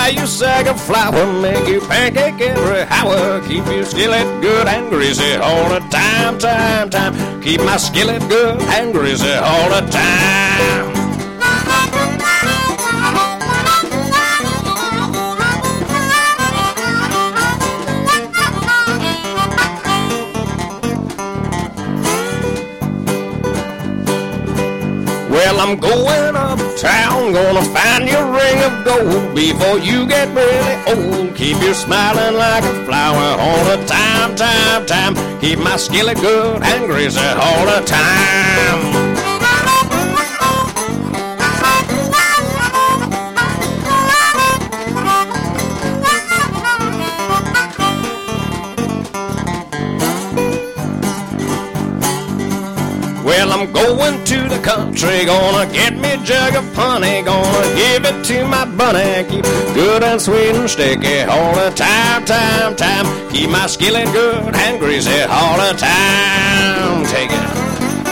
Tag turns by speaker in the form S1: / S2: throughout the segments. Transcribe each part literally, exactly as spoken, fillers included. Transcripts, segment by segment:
S1: buy you sack of flour, make you pancake every hour. Keep your skillet good and greasy all the time, time, time. Keep my skillet good and greasy all the time. Well, I'm going uptown, gonna find your ring of gold before you get really old. Keep you smiling like a flower all the time, time, time. Keep my skillet good and greasy all the time. Well, I'm going to the country, gonna get me a jug of honey, gonna give it to my bunny. Keep it good and sweet and sticky all the time, time, time. Keep my skillet good and greasy all the time. Take it.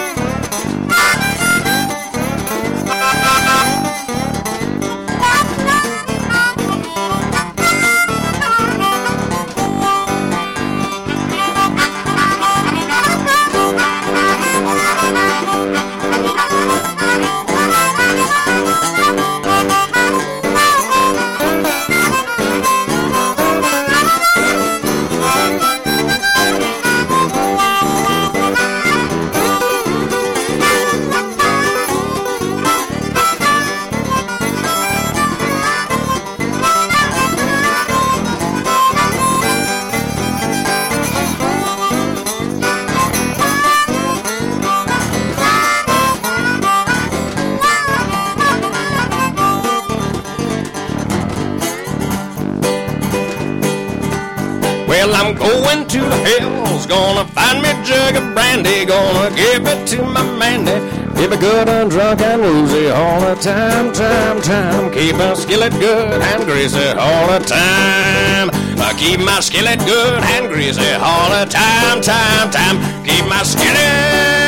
S1: Well, I'm going to the hills, gonna find me a jug of brandy, gonna give it to my Mandy. Keep it good and drunk and woozy all the time, time, time. Keep my skillet good and greasy all the time. I keep my skillet good and greasy all the time, time, time. Keep my skillet